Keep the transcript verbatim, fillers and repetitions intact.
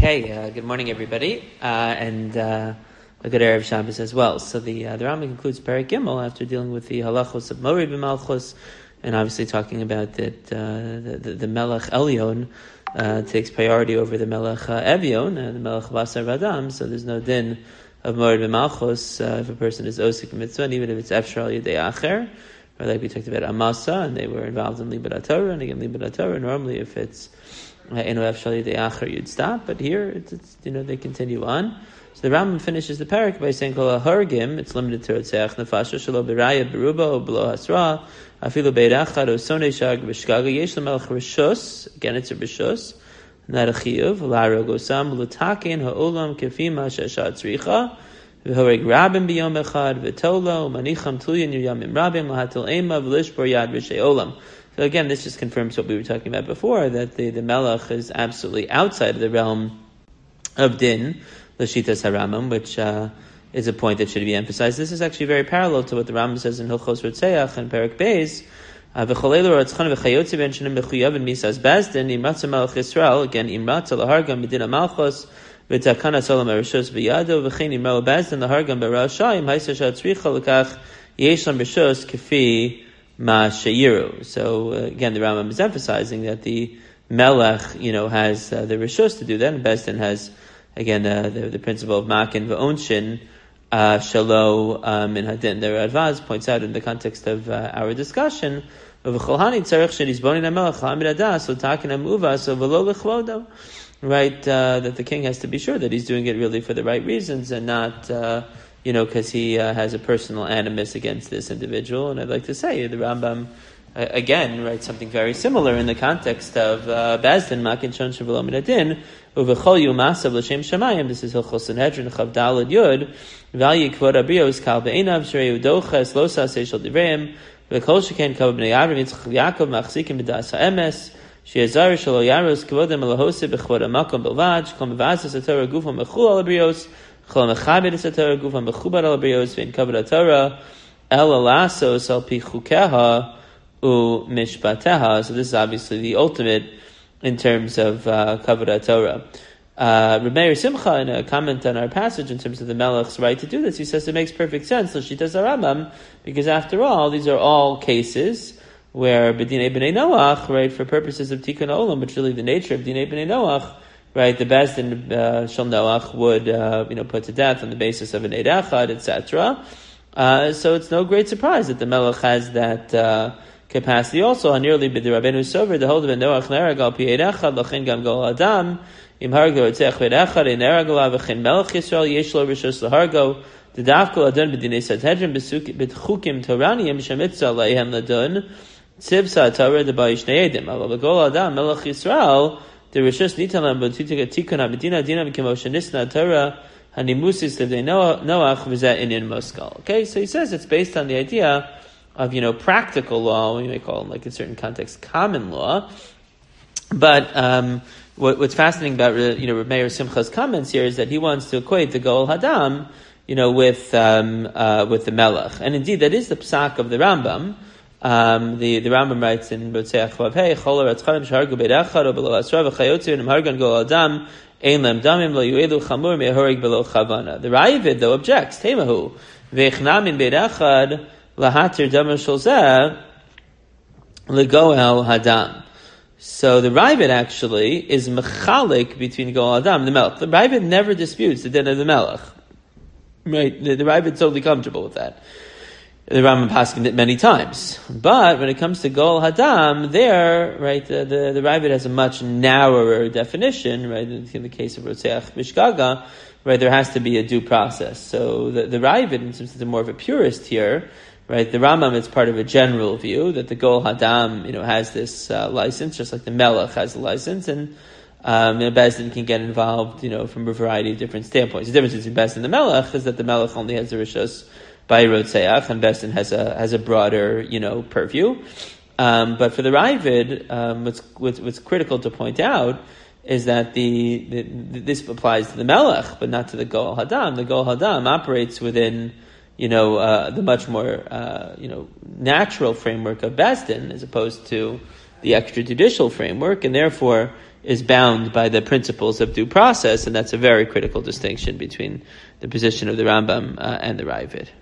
Okay, uh, good morning, everybody, uh, and uh, a good Erev Shabbos as well. So the uh, the Rambam concludes Perek Gimel after dealing with the halachos of Morid b'Malchus, and obviously talking about that uh, the, the, the Melech Elyon uh, takes priority over the Melech uh, Evyon, uh, the Melech Basar Vadam. So there's no din of Morid b'Malchus uh, if a person is osik mitzvah, and even if it's Efshar al Yedei Acher, or like we talked about Amasa, and they were involved in Libud HaTorah, and again Libud HaTorah. Normally, if it's Eno Efshali de Acher, you'd stop, but here, it's, it's, you know, they continue on. So the Rambam finishes the parak by saying, "Kol hargim," it's limited to Rotzeach Nefasha Shelo Beraya Beruba O Below Hasra Afilu Beit Achad O Sonei Shag B'Shgaga Yesh LaMelech Rishus. Again, it's a Rishus, not a Chiyuv. Lara Gosam L'Takein Ha'olam Kefim HaShashat Tzricha V'Horeg Rabim B'Yom Echad V'Tola U'Manicham Tulyan Yamim Rabim L'Hatil Ema V'Lishbor Yad V'Shei Olam." So again, this just confirms what we were talking about before, that the, the Melech is absolutely outside of the realm of Din, L'Shitas HaRambam, which uh, is a point that should be emphasized. This is actually very parallel to what the Rambam says in Hilchos Rotzeach and Perek Beis. V'cholelu ratzchan v'chayotzi ben shenim b'chuyavin misas bezdin, imratza Melech Yisrael, again, imratza l'hargam b'din malchus v'takana solam erishos b'yado, v'chein imrao bezdin l'hargam b'rashayim, haisa shatzricha l'kach yeshlam b'shos kefi Ma Shayiru. So uh, again, the Rambam is emphasizing that the Melech, you know, has uh, the Rishus to do that, and Bezdin has, again, uh, the, the principle of Makin v'Onshin uh, Shalo um, in Hadin. The Radvaz points out in the context of uh, our discussion of Cholhani Tzarech Shenizbonin HaMelech Hamid Adas L'Takin HaMuva So V'Lo L'Chvodo, right? Uh, that the king has to be sure that he's doing it really for the right reasons and not. Uh, You know, because he uh, has a personal animus against this individual. And I'd like to say, the Rambam, uh, again, writes something very similar in the context of Bezdin, Makin Shon Shavalo Minadin, Uvechol Yumasav L'Shem Shamayim. This is Hilchos Sanhedrin, Chav Dalad Yud, Valyi Kvod Abrios, Kal Be'enav, Shrei Udoches, Losas Eshel Divreim, V'kol Sheken Kav B'nei Avrim, Yitzchak Yaakov, Machzikim B'das HaEmes, Sheazar Shalo Yaros, Kvodem Alahose, B'chvod HaMakom Belvad, Shkom V'azas HaTorah Gufam Mechul Al Abrios, Chol Mechabed Es HaTorah Gufam Mechubad Al Abrios, V'in Kavod HaTorah, El Alasos Al Pi Chukeha U Mishpateha. So this is obviously the ultimate in terms of uh, Kavod HaTorah. Uh, Reb Meir Simcha, in a comment on our passage in terms of the Melech's right to do this, he says it makes perfect sense, L'Shitas HaRambam, because after all, these are all cases where B'dinei B'nei Noach, right, for purposes of Tikkun Olam, which really the nature of Dinei B'nei Noach, right, the Bezdin uh, Shel Noach would, uh, you know, put to death on the basis of an Eid Echad, et cetera. Uh, so it's no great surprise that the Melech has that uh, capacity also. Nearly b'di Rabbeinu Sover, the whole of Noach nerag al pi Eid Echad, lachin gam gol adam, im hargo etzech Eid Echad, in nerag alav v'chin Melech Yisrael, yesh lo rishos lahargo, the davko adon b'dinei Sanhedrin, b'chukim Toraniyim, shemitzah leihem ladun, tzivsa Torah debayish ne'edim, alav gol adam, Melech Yisrael, the Rishus Nitalam B'Titika Tikuna Medina Dinam Kemoshe Nisna Torah Hanimusis Livdei Noach V'Zeh Inyan Moskal. Okay, so he says it's based on the idea of, you know, practical law, we may call it, like in certain contexts, common law. But um, what, what's fascinating about, you know, Reb Meir Simcha's comments here is that he wants to equate the Goel Hadam, you know, with um, uh, with the Melech, and indeed that is the psak of the Rambam. Um, the, the Rambam writes in Rotzeach Vav Hey, Chola Ratzchanim Shahargu Beit Echad O Belo Asra V'Chayotzi V'Nim Hargan Gol Adam Ein Lem Damim Lo Yuelu Chamur Me'Horig Belo Chavana. The Ravid, though, objects, Temahu V'Echnamin Beit Echad Lahatir Damar Sholzeh L'Goel Hadam. So the Ravid actually is mechalik between Goel Adam and the Melech. The Ravid never disputes the din of the Melech. Right? The, the Ravid is totally comfortable with that. The Rambam paskined it many times. But when it comes to Goel Hadam, there, right, the, the, the Ravid has a much narrower definition, right, in the case of Rotzeach B'Shgaga, right, there has to be a due process. So the, the Ravid, in some sense, more of a purist here, right, the Rambam is part of a general view that the Goel Hadam, you know, has this uh, license, just like the Melech has a license, and um, you know, Bezdin can get involved, you know, from a variety of different standpoints. The difference between Bezdin and the Melech is that the Melech only has the Rishos by Rotzeach, and Bezdin has a has a broader, you know, purview. Um, but for the Ravid, um, what's, what's what's critical to point out is that the, the this applies to the Melech, but not to the Goel Hadam. The Goel Hadam operates within, you know, uh, the much more, uh, you know, natural framework of Bezdin, as opposed to the extrajudicial framework, and therefore is bound by the principles of due process, and that's a very critical distinction between the position of the Rambam uh, and the Raavad.